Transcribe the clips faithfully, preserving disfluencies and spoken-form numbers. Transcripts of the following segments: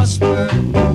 prosper.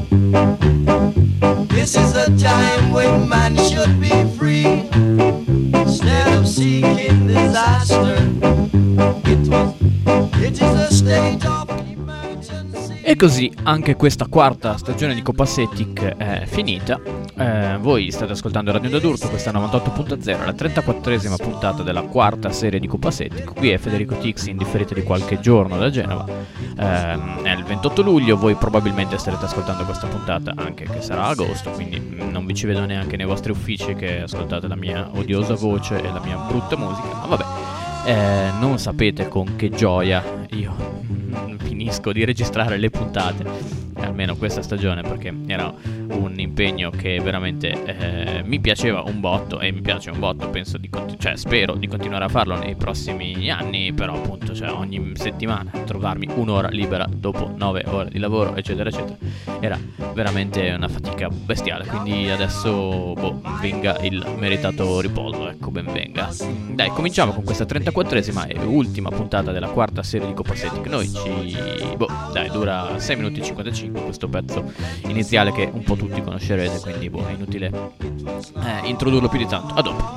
This is a time when man should be free instead of seeking disaster. It was, it is a state of emergency. E così anche questa quarta stagione di Copacetic è finita. Eh, voi state ascoltando Radio Onda d'Urto, questa è novantotto punto zero, la trentaquattresima puntata della quarta serie di Copacetic. Qui è Federico Tixi in differita di qualche giorno da Genova. Eh, è il ventotto luglio, voi probabilmente starete ascoltando questa puntata anche che sarà agosto, quindi non vi ci vedo neanche nei vostri uffici che ascoltate la mia odiosa voce e la mia brutta musica. Ma vabbè, eh, non sapete con che gioia io finisco di registrare le puntate, almeno questa stagione, perché era un impegno che veramente eh, mi piaceva un botto e mi piace un botto, penso di continu- cioè spero di continuare a farlo nei prossimi anni, però appunto cioè ogni settimana trovarmi un'ora libera dopo nove ore di lavoro eccetera eccetera era veramente una fatica bestiale, quindi adesso boh, venga il meritato riposo, ecco, ben venga. Dai, cominciamo con questa trentaquattresima e ultima puntata della quarta serie di Copacetic. Noi ci... boh, dai, dura sei minuti e cinquantacinque questo pezzo iniziale che un po' tutti conoscerete, quindi boh, è inutile eh, introdurlo più di tanto. A dopo.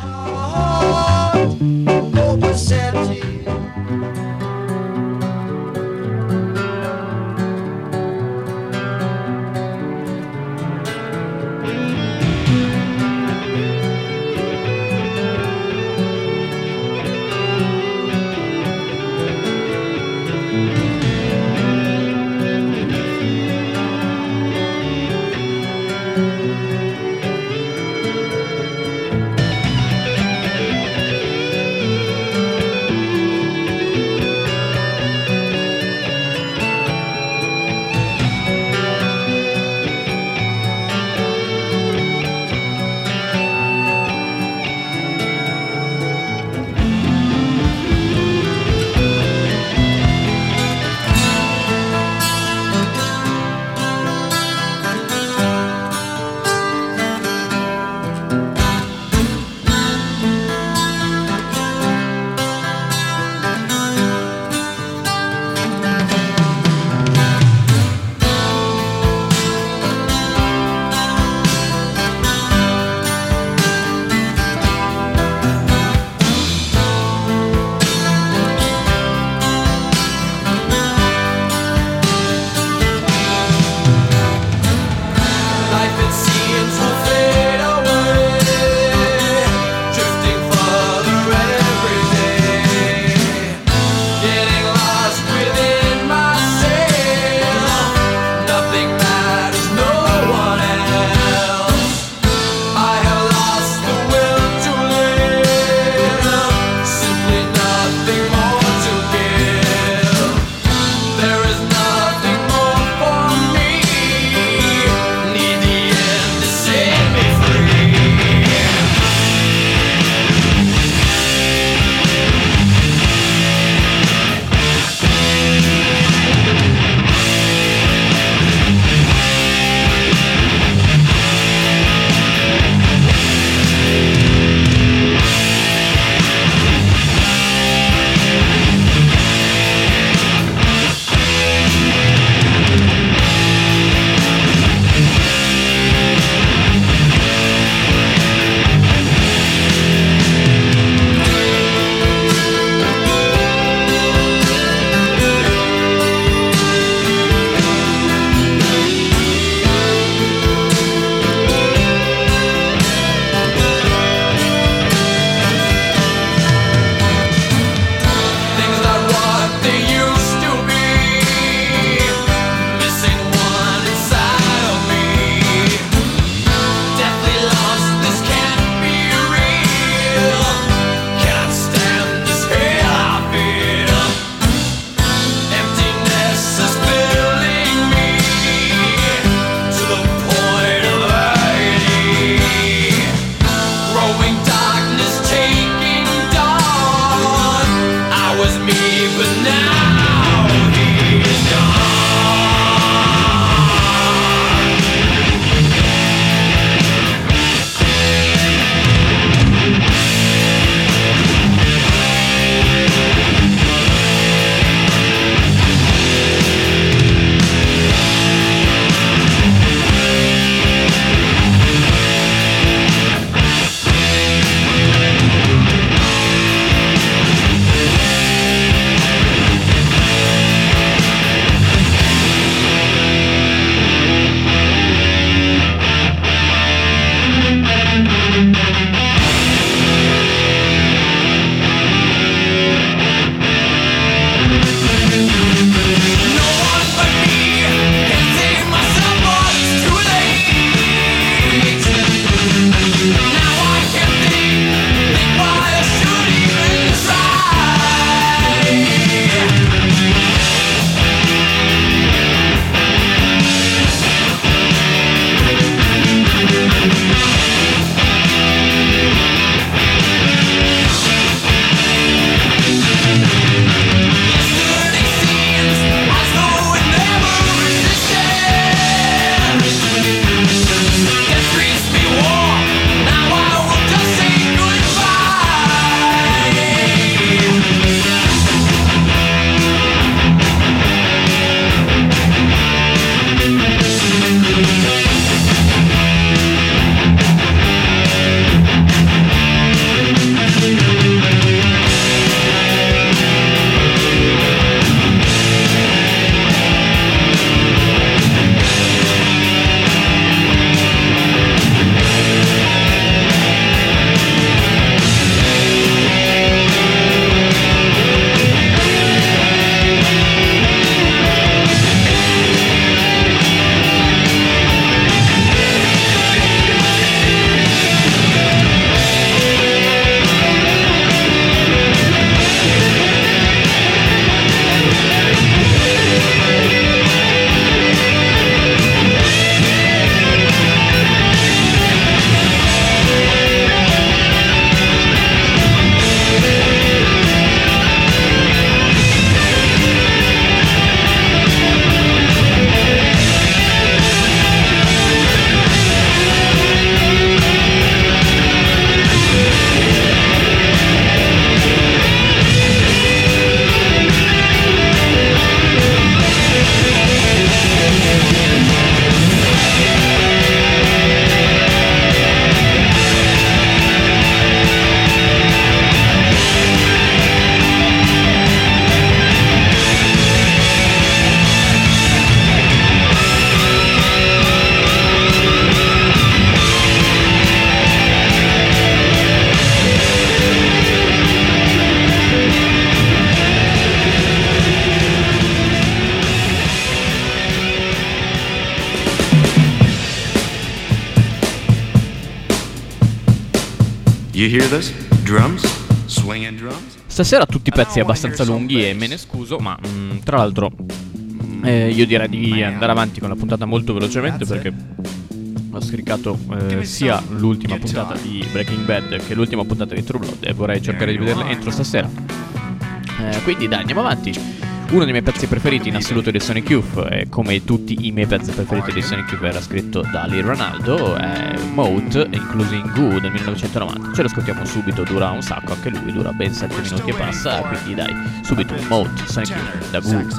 You hear this? Drums? Swinging drums? Stasera tutti pezzi abbastanza lunghi e me ne scuso, ma mh, tra l'altro eh, io direi di andare avanti con la puntata molto velocemente perché ho scaricato eh, sia l'ultima puntata di Breaking Bad che l'ultima puntata di True Blood e vorrei cercare di vederle entro stasera. Eh, quindi dai, andiamo avanti. Uno dei miei pezzi preferiti in assoluto di Sonic Youth, e come tutti i miei pezzi preferiti di Sonic Youth era scritto da Lee Ranaldo, è Moat, Including Goo del millenovecentonovanta. Ce lo ascoltiamo subito, dura un sacco, anche lui dura ben sette minuti e passa, quindi dai, subito Moat, Sonic Youth da Goo.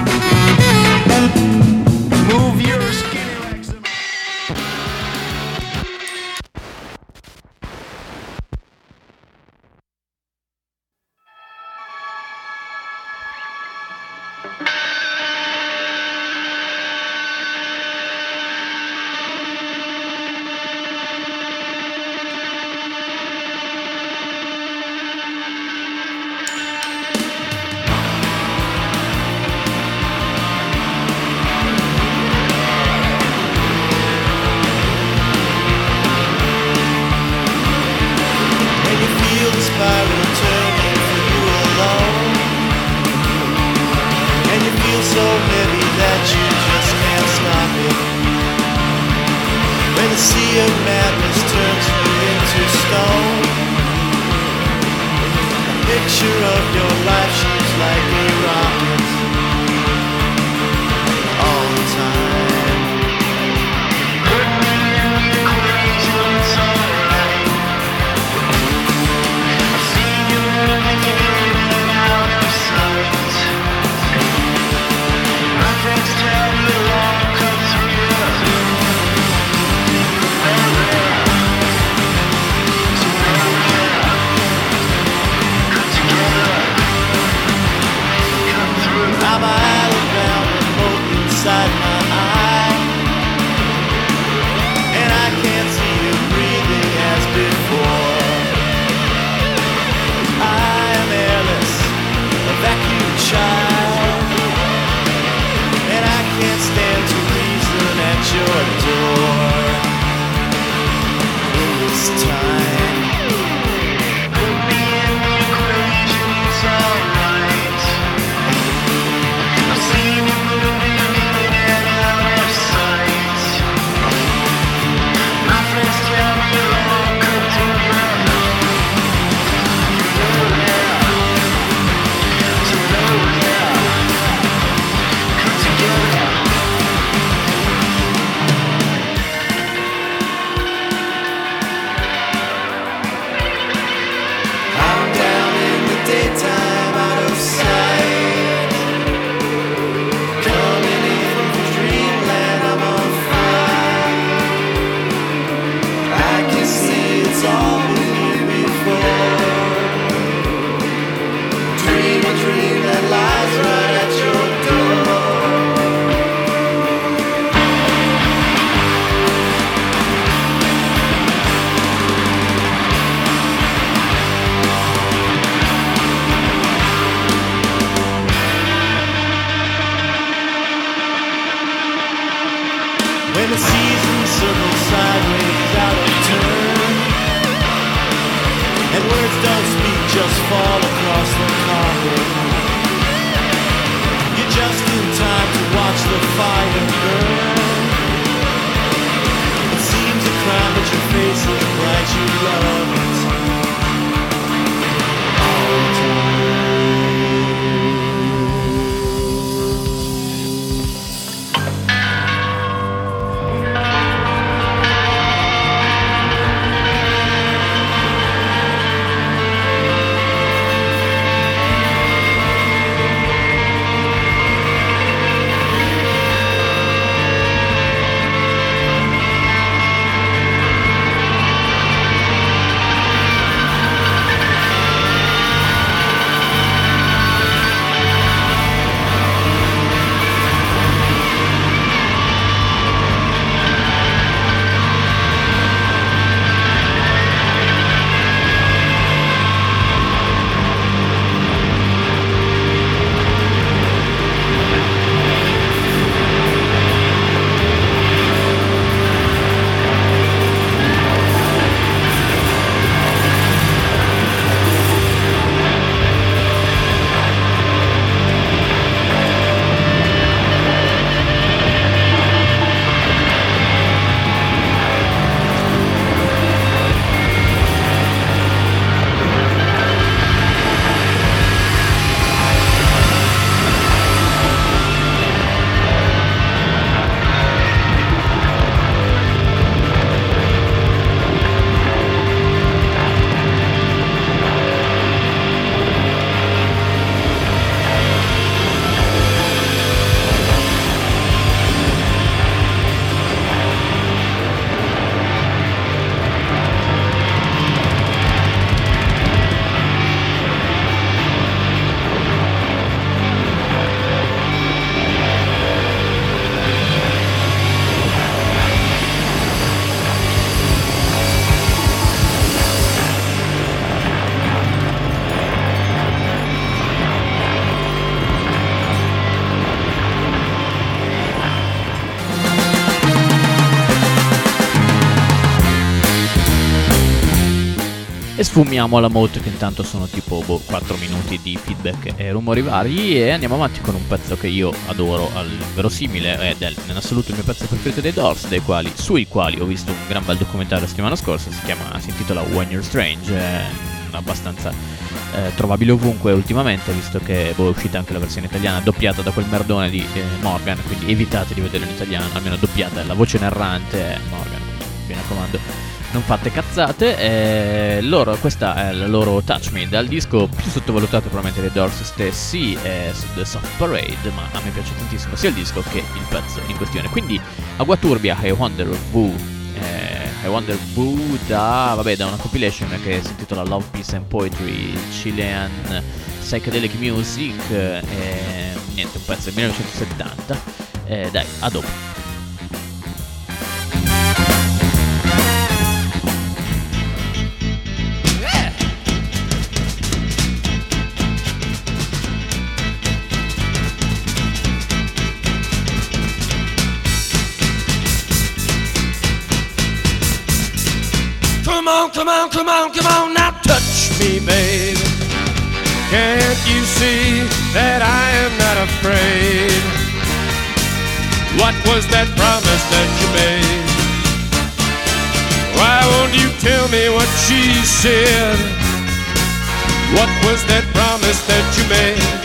Move your skin. e sfumiamo alla mode, che intanto sono tipo boh, quattro minuti di feedback e rumori vari, e andiamo avanti con un pezzo che io adoro al verosimile ed è in assoluto il mio pezzo preferito dei Doors, dei quali, sui quali ho visto un gran bel documentario la settimana scorsa. Si chiama, si intitola When You're Strange, è abbastanza eh, trovabile ovunque ultimamente, visto che boh, è uscita anche la versione italiana doppiata da quel merdone di eh, Morgan, quindi evitate di vederlo in italiano, almeno doppiata, la voce narrante è Morgan, mi raccomando. Non fate cazzate, eh, loro, questa è la loro Touch Me, dal disco più sottovalutato probabilmente dei Doors stessi, è The Soft Parade, ma a me piace tantissimo sia il disco che il pezzo in questione. Quindi Agua Turbia, I Wonder Who, eh, I Wonder Who da, vabbè, da una compilation che si intitola Love, Peace and Poetry, Chilean Psychedelic Music, e eh, niente, un pezzo del millenovecentosettanta, eh, dai, a dopo. Come on, come on, come on, come on, now touch me, babe. Can't you see that I am not afraid? What was that promise that you made? Why won't you tell me what she said? What was that promise that you made?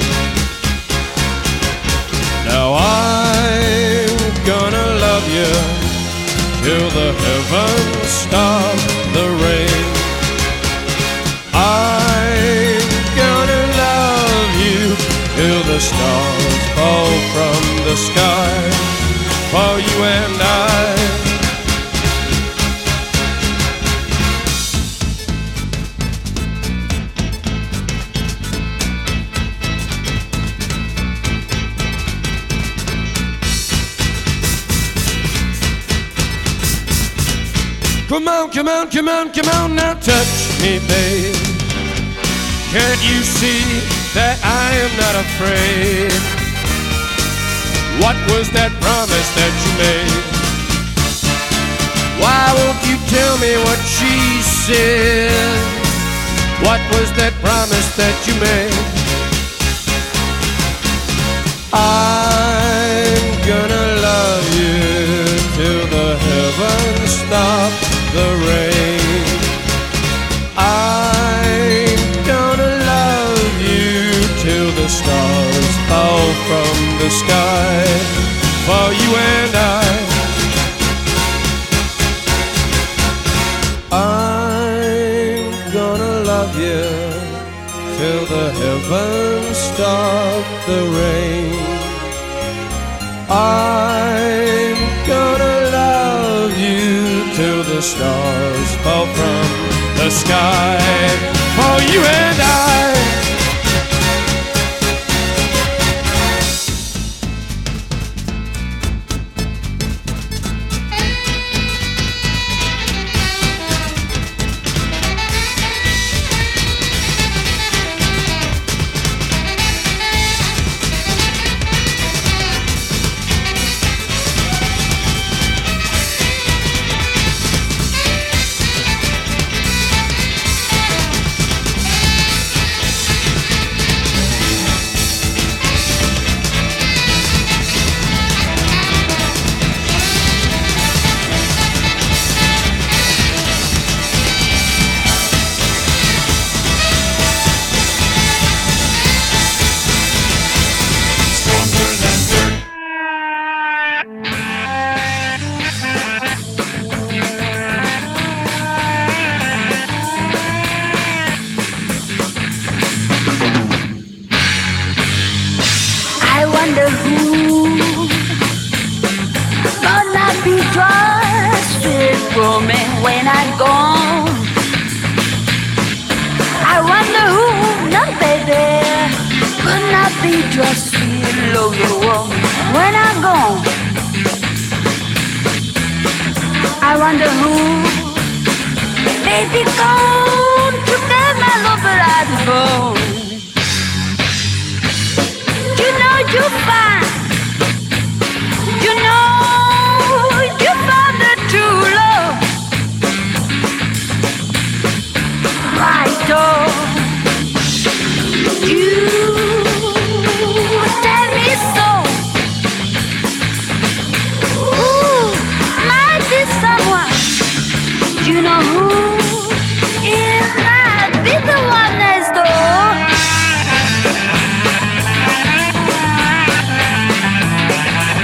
Now I'm gonna love you till the heavens stop the rain. I'm gonna love you till the stars fall from the sky for you and I. Come on, come on, come on, come on, now touch me, babe. Can't you see that I am not afraid? What was that promise that you made? Why won't you tell me what she said? What was that promise that you made? I'm gonna love you till the heavens stop the rain. I'm gonna love you till the stars fall from the sky for you and I. I'm gonna love you till the heavens stop the rain. I'm gonna love you till the stars fall from the sky for you and I.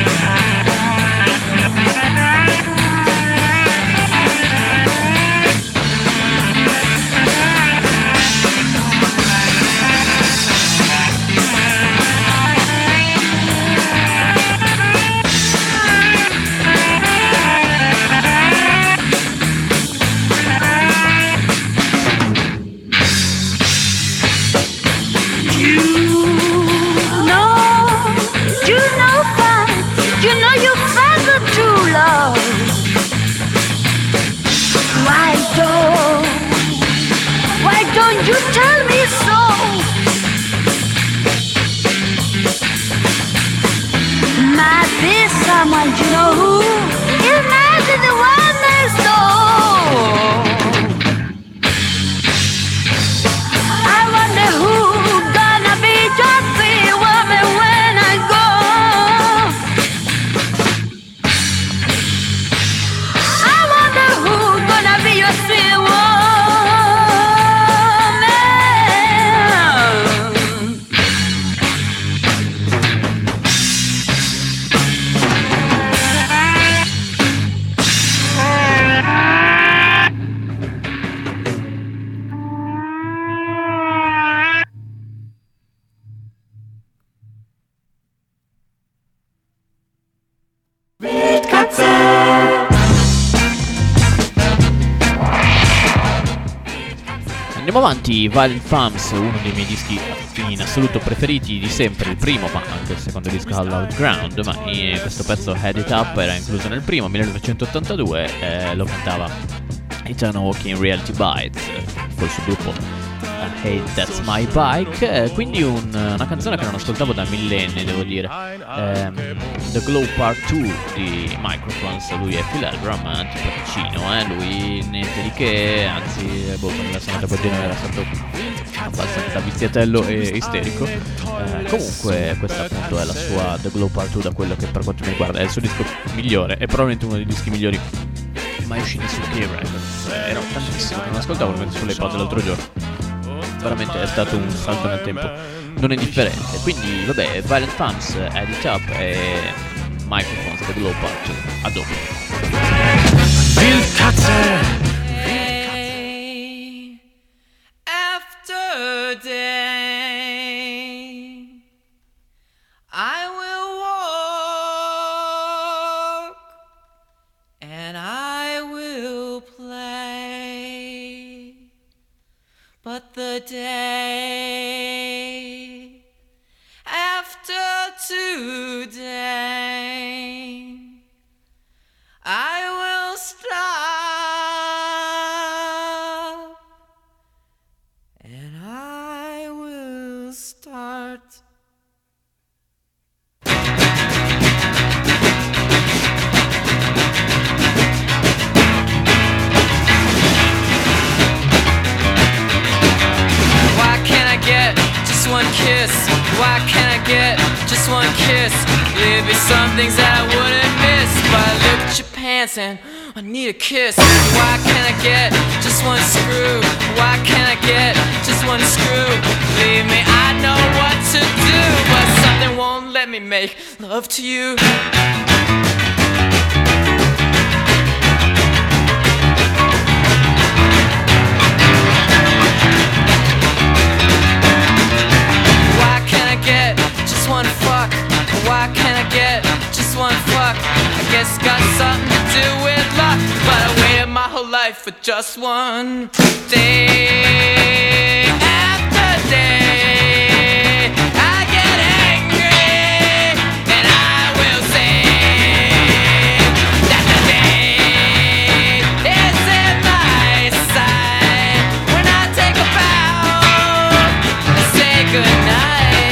Someone you know who is mad at the one next door. I wonder who gonna be your free woman when I go. I wonder who gonna be your free woman. Andiamo avanti, Violent Femmes, uno dei miei dischi in assoluto preferiti di sempre, il primo, ma anche il secondo disco Hallowed Ground, ma eh, questo pezzo Head It Up era incluso nel primo, millenovecentottantadue, eh, lo cantava Eternal Walking Reality Bites, col suo gruppo uh, Hey That's My Bike, eh, quindi un, una canzone che non ascoltavo da millenni, devo dire. ehm, The Glow Part due di Microphones, lui è Phil Elbram, antipaticino, eh? Lui niente di che, anzi, boh, quando l'ha suonata per genere era stato abbastanza viziatello e isterico. Eh, comunque questa appunto è la sua The Glow Part due, da quello che per quanto mi riguarda è il suo disco migliore, è probabilmente uno dei dischi migliori mai usciti su K-Records. Eh, ero tantissimo che non ascoltavo, l'ho messo sull'iPod l'altro giorno, veramente è stato un salto nel tempo non indifferente. Quindi vabbè, Violent Femmes, Head It Up e Microphones, The Glow Part due. A dopo. Wildkatze. Day after day, I will walk and I will play, but the day after today, I will stop and I will start. Why can't I get just one kiss? Why can't I get just one kiss? There'd be some things that I wouldn't miss, but I look at your pants and I need a kiss. Why can't I get just one screw? Why can't I get just one screw? Believe me, I know what to do, but something won't let me make love to you. Why can't I get just one fuck? Why can't I get just one fuck? I guess it's got something to do with luck, but I waited my whole life for just one day after day. I get angry and I will sing that the day is in my sight when I take a bow and say goodnight.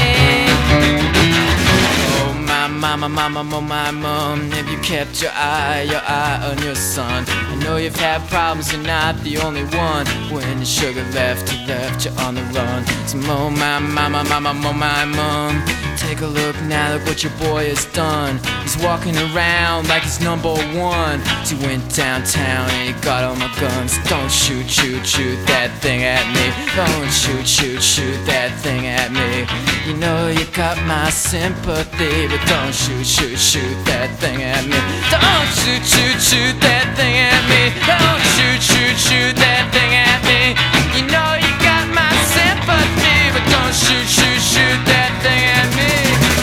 Mama, mama, mama, my mom, have you kept your eye, your eye on your son? I know you've had problems, you're not the only one. When your sugar left, you left, you're on the run. So mo, my mama, mama, mo, my mom, take a look now, look what your boy has done. He's walking around like he's number one. So he went downtown and he got all my guns. Don't shoot, shoot, shoot that thing at me. Don't shoot, shoot, shoot that thing at me. You know you got my sympathy, but don't shoot, shoot, shoot that thing at me. Don't shoot, shoot, shoot that thing at me. Don't shoot, shoot, shoot that thing at me. You know you got my sympathy, but don't shoot, shoot, shoot that thing at me.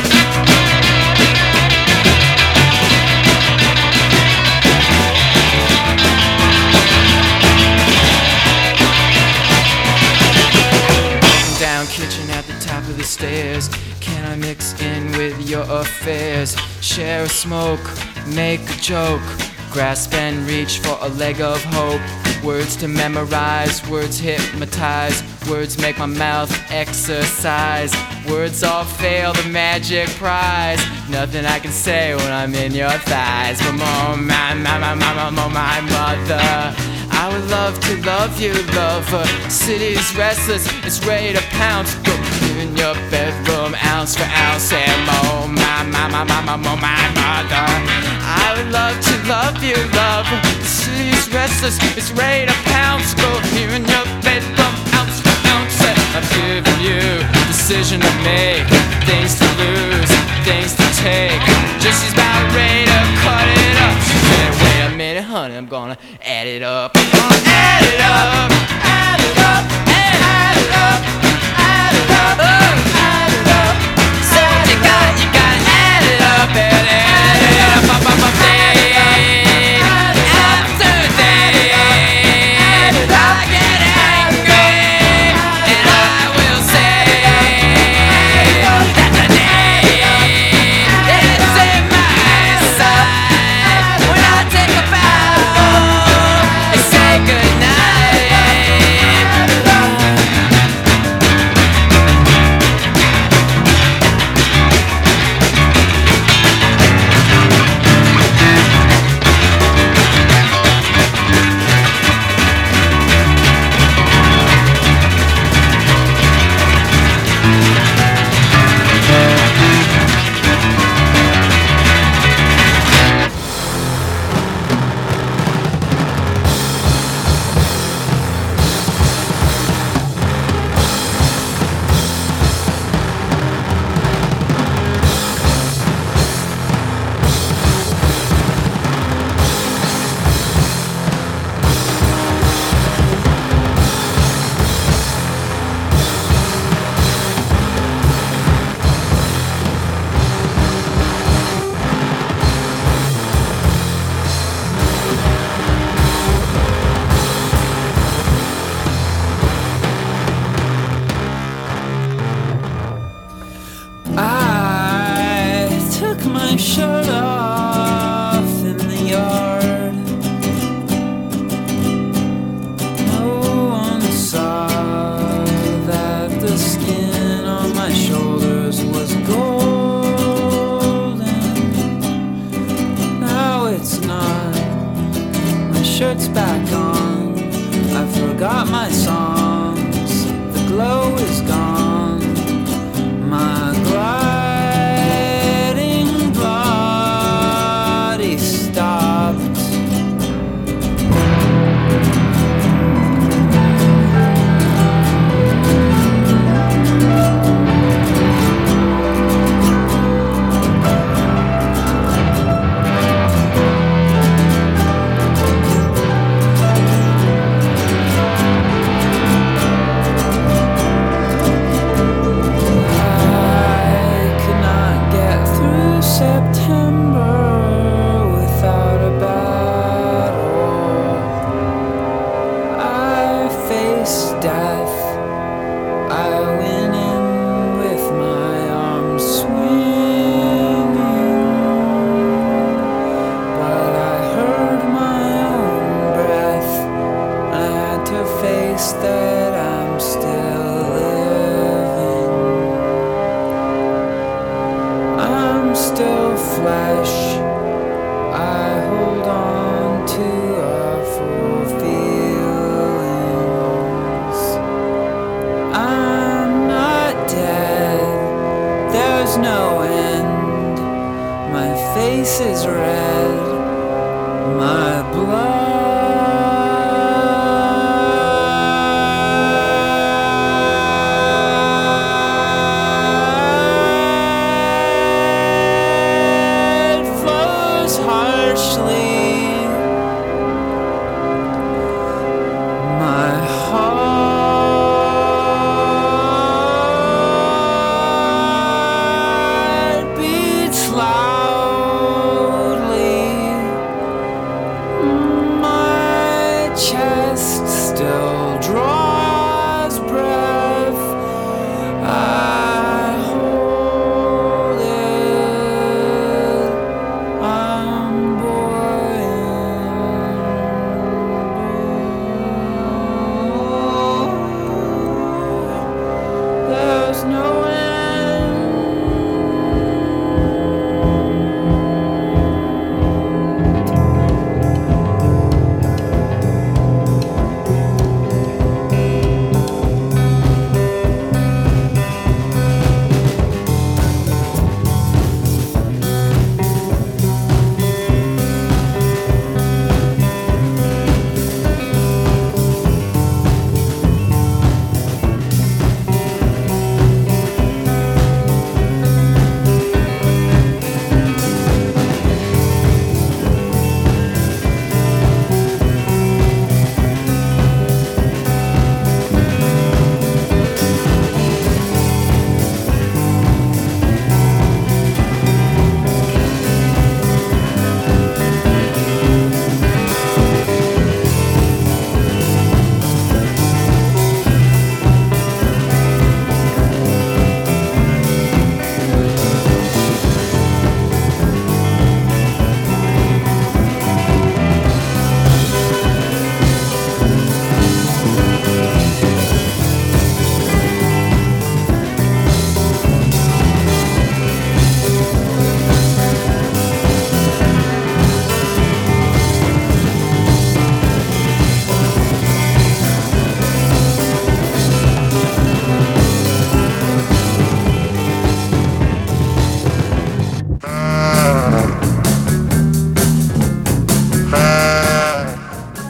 Down kitchen at the top of the stairs. Can I mix in with your affairs? Share a smoke, make a joke, grasp and reach for a leg of hope. Words to memorize, words hypnotize, words make my mouth exercise. Words all fail the magic prize. Nothing I can say when I'm in your thighs. But oh my, my, my, my, my, my, my mother, I would love to love you, lover. City's restless, it's ready to pounce. Go in your bedroom, ounce for ounce. And oh my, my, my, my, my, my, my mother, I would love to love you, lover. City's restless, it's ready to pounce. Go here in your bedroom, ounce for ounce. I'm giving you decision to make, things to lose, things to take. Just she's about ready to cut it up. She said, wait a minute, honey, I'm gonna add it up. I'm gonna add it up, add it up, add it up, add it up, add it up. So you got, you gotta add it up, add it, add it up, up, up, up, day after day. I get angry, and I will say that the day is in my sight. When I take a bow and say goodnight. Shirt off in the yard. No one saw that the skin on my shoulders was golden. Now it's not. My shirt's back on. I forgot my songs. The glow is gone. My glide that I'm still living. I'm still flesh. I hold on to awful feelings. I'm not dead. There's no end. My face is red. My blood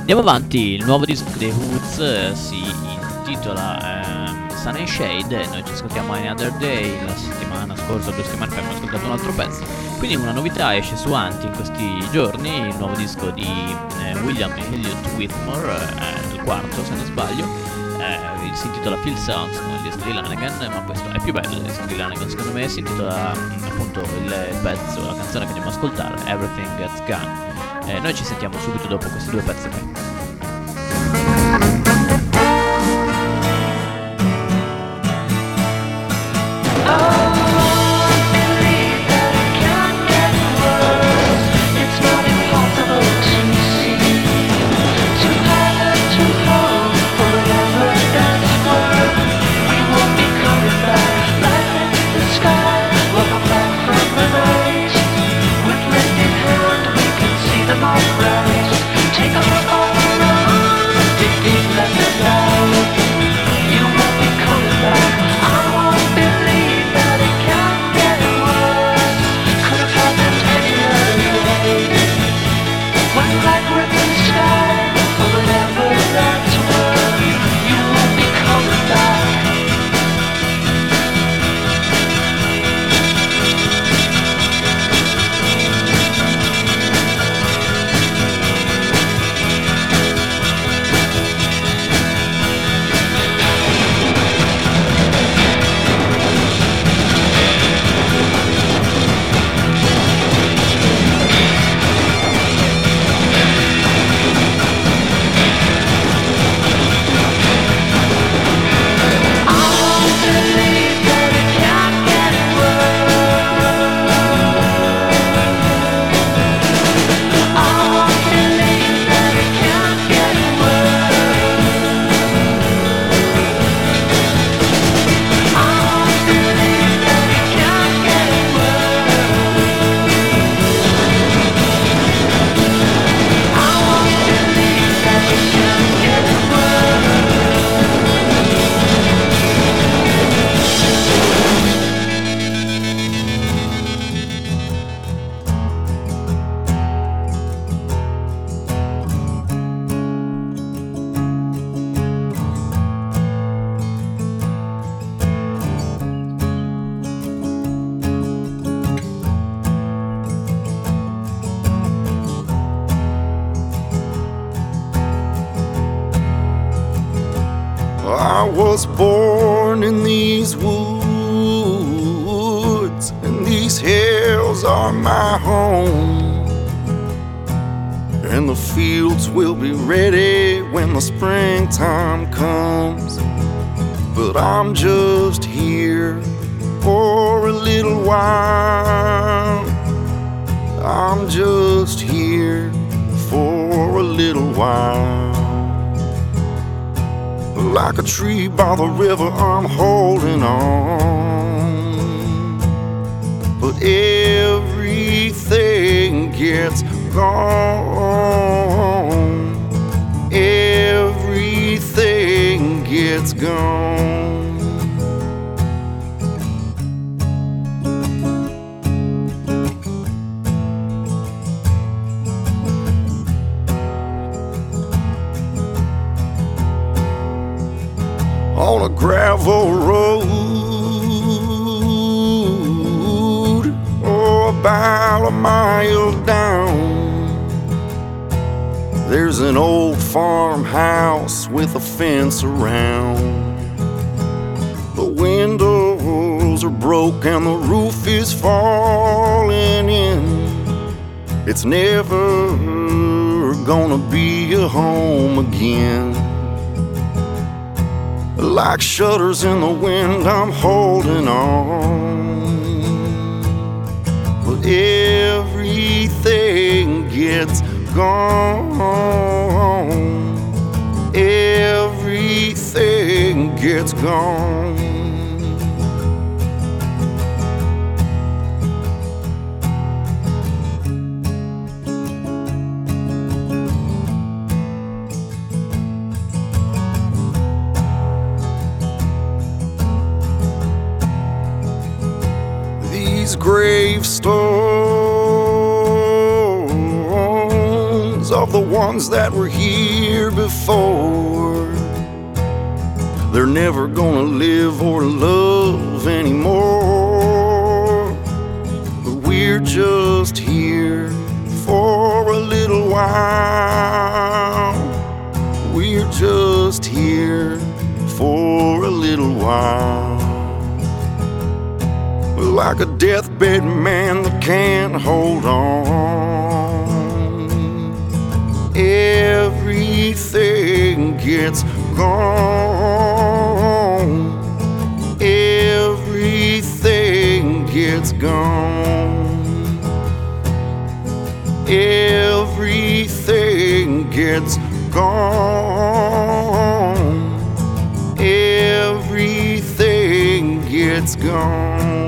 Andiamo avanti, il nuovo disco dei Woods eh, si intitola ehm, Sun and Shade e noi ci ascoltiamo Another Day. La settimana scorsa, due settimane fa, abbiamo ascoltato un altro pezzo. Quindi una novità esce su Anti in questi giorni, il nuovo disco di eh, William Elliott Whitmore, eh, il quarto se non sbaglio. Eh, si intitola Feel Sounds come il disco di Lanegan, ma questo è più bello del disco di Lanegan secondo me. Si intitola mh, appunto il pezzo, la canzone che andiamo ad ascoltare, Everything Gets Gone. Eh, noi ci sentiamo subito dopo questi due pezzi qui. Take a look all around, dig deep, let it out. You won't be coming back. I won't believe that it can get worse. Could have happened any other way. When light ripped the sky, or whatever that's worth, you won't be coming back. I was born in these woods, and these hills are my home. And the fields will be ready when the springtime comes. But I'm just here for a little while. I'm just here for a little while. Like a tree by the river, I'm holding on. But everything gets gone. Everything gets gone. On a gravel road, oh, about a mile down, there's an old farmhouse with a fence around. The windows are broke and the roof is falling in. It's never gonna be a home again. Like shutters in the wind, I'm holding on. But everything gets gone. Everything gets gone. These gravestones of the ones that were here before. They're never gonna live or love anymore. But we're just here for a little while. We're just here for a little while. Like a deathbed man that can't hold on. Everything gets gone. Everything gets gone. Everything gets gone. Everything gets gone.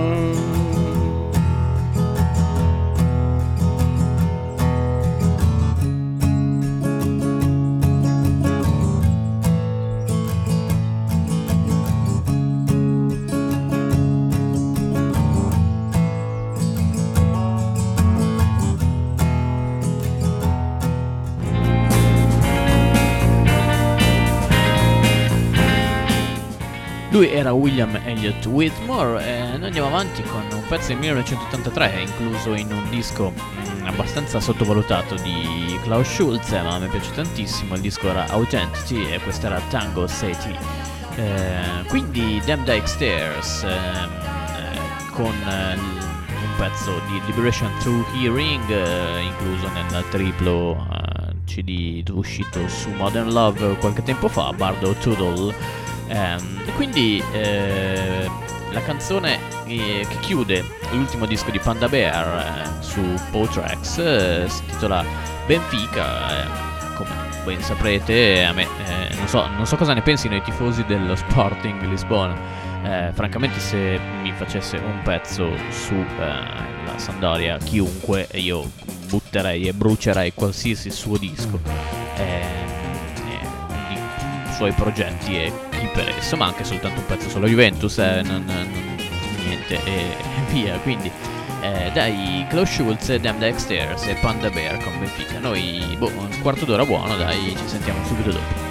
Lui era William Elliott Whitmore e noi andiamo avanti con un pezzo del millenovecentottantatré incluso in un disco mh, abbastanza sottovalutato di Klaus Schulze, ma mi piace tantissimo. Il disco era Authenticity e questo era Tango City. Eh, quindi Damn Dyke Stairs ehm, eh, con eh, un pezzo di Liberation Through Hearing eh, incluso nel triplo eh, C D uscito su Modern Love qualche tempo fa, Bardo Toodle. Um, e quindi eh, la canzone eh, che chiude l'ultimo disco di Panda Bear eh, su Paw Tracks eh, si intitola Benfica. Eh, come ben saprete, a me eh, non, so, non so cosa ne pensino i tifosi dello Sporting Lisbona. Eh, francamente, se mi facesse un pezzo su eh, la Sampdoria, chiunque, io butterei e brucerei qualsiasi suo disco. Eh, suoi progetti e chi per esso, ma anche soltanto un pezzo sulla Juventus, eh, non, non, niente e via. Quindi eh, dai, Klaus Schulze, Damn Dyke Stairs e Panda Bear con Benfica. Noi, boh, un quarto d'ora buono, dai, ci sentiamo subito dopo.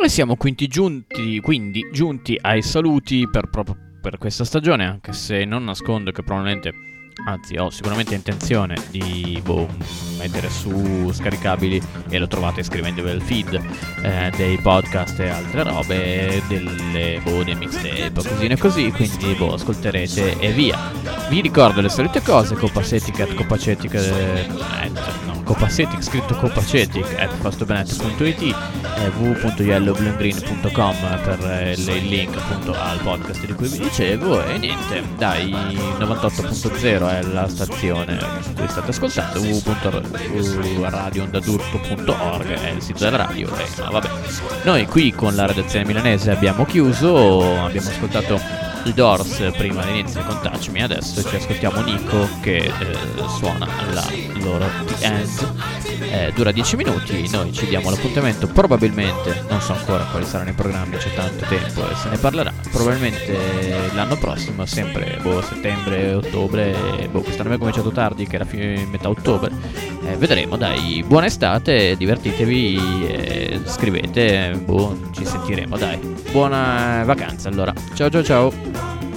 Noi siamo quindi giunti, quindi giunti ai saluti per, proprio per questa stagione, anche se non nascondo che probabilmente, anzi ho sicuramente intenzione di boh, mettere su scaricabili, e lo trovate scrivendovi al feed eh, dei podcast e altre robe, delle boh, dei mixtape, così e così, quindi boh, ascolterete e via. Vi ricordo le solite cose: Copacetic at Copacetic eh, at, no, Copacetic scritto Copacetic at fastobenet punto it, eh, w w w punto yellow blue and green punto com per eh, il link appunto al podcast di cui vi dicevo. E niente, dai, novantotto punto zero è la stazione su cui state ascoltando, w w w punto radio onda d'urto punto org è il sito della radio. E no, vabbè, noi qui con la redazione milanese abbiamo chiuso, abbiamo ascoltato i Doors prima all'inizio con Touch Me, adesso ci ascoltiamo Nico che eh, suona la loro The End, eh, dura dieci minuti. Noi ci diamo l'appuntamento, probabilmente, non so ancora quali saranno i programmi, c'è tanto tempo e se ne parlerà, probabilmente l'anno prossimo, sempre boh, settembre, ottobre, boh, quest'anno abbiamo cominciato tardi, che era fine metà ottobre, eh, vedremo. Dai, buona estate, divertitevi, eh, scrivete, boh, ci sentiremo, dai, buona vacanza allora, ciao ciao ciao.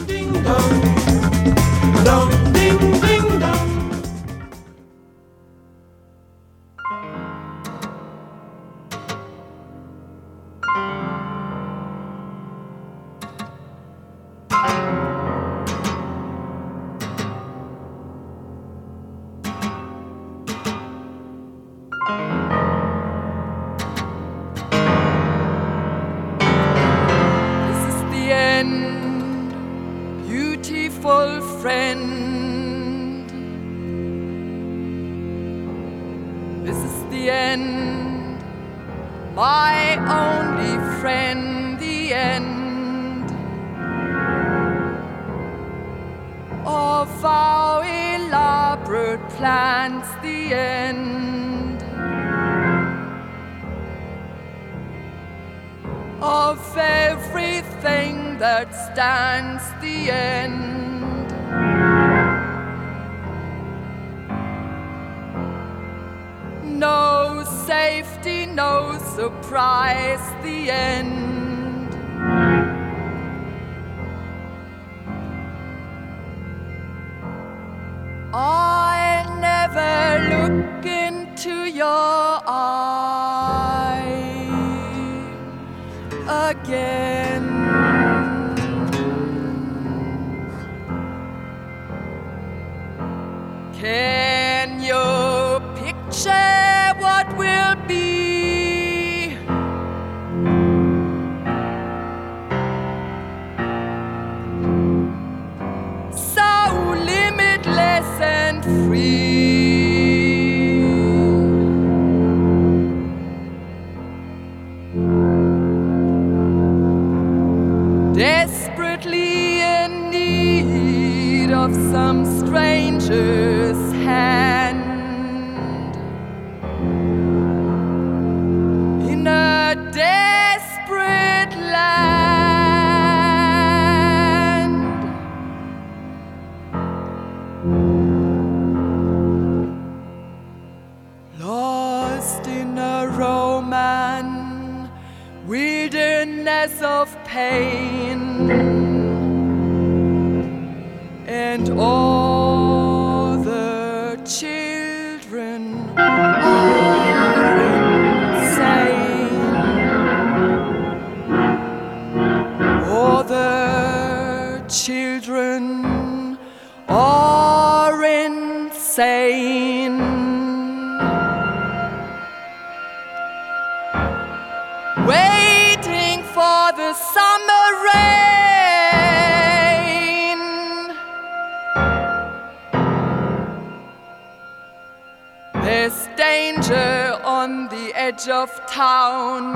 Of town,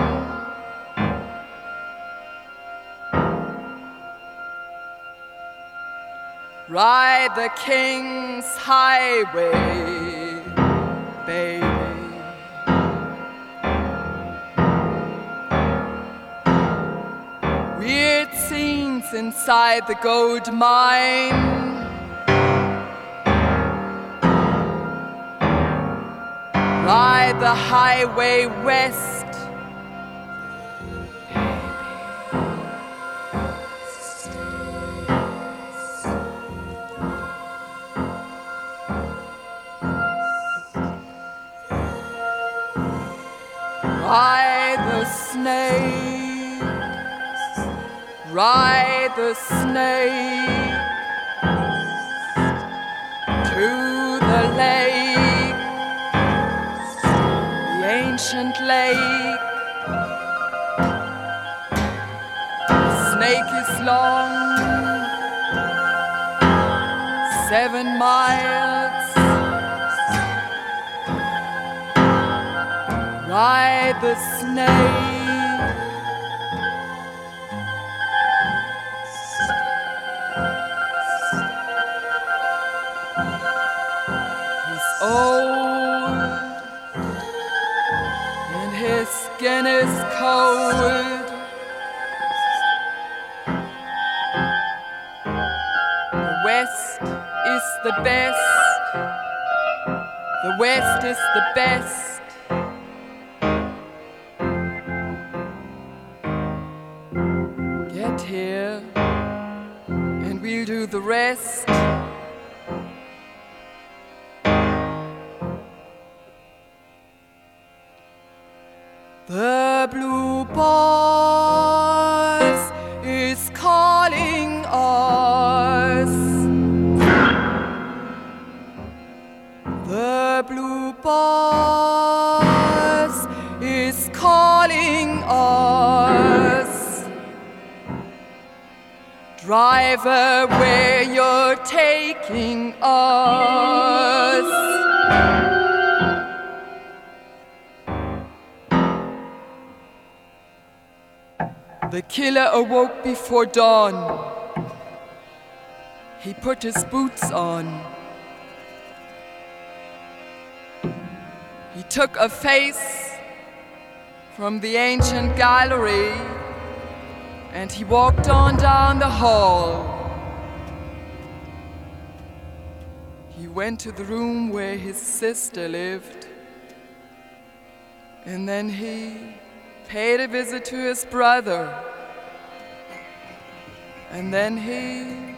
ride the King's Highway, baby. Weird scenes inside the gold mine. Ride the highway west, Ride the snake, ride the snake to the lake, the ancient lake. The snake is long, seven miles. Ride the snake, he's old and his skin is cold. The West is the best, the West is the best. Get here and we'll do the rest. The blue bus is calling us. The blue bus is calling us. Driver, where you're taking us. The killer awoke before dawn. He put his boots on. He took a face from the ancient gallery and he walked on down the hall. He went to the room where his sister lived, and then he paid a visit to his brother, and then he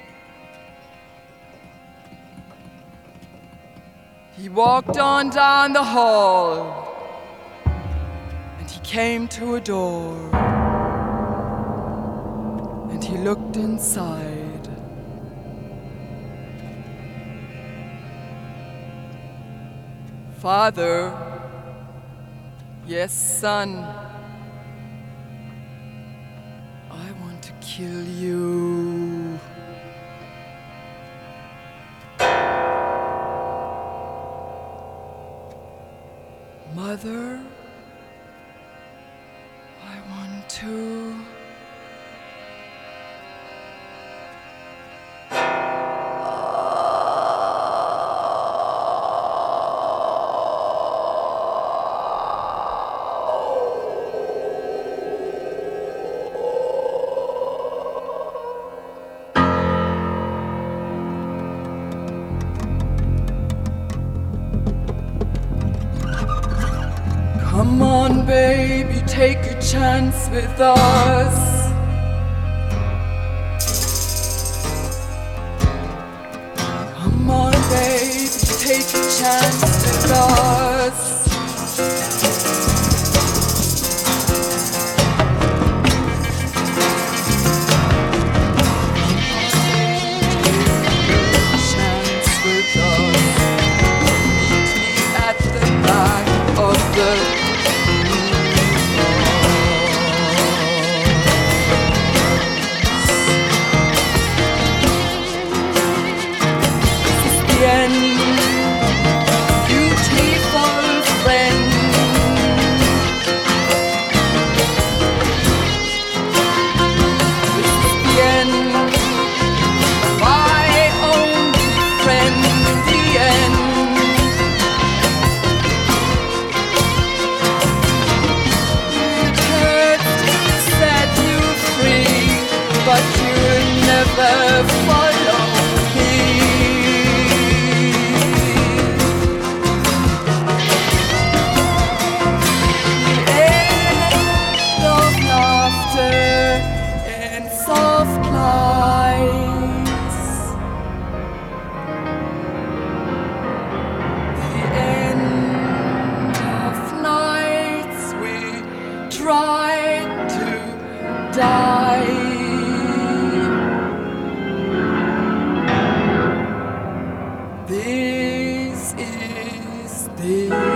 he walked on down the hall, and he came to a door, and he looked inside. Father, yes, son, I want to kill you. Mother, I want to. Come on, baby, take a chance with us. Come on, baby, take a chance with us. Chance with us. Meet me at the back of the follow me. End of laughter and soft lies. The end of nights This is the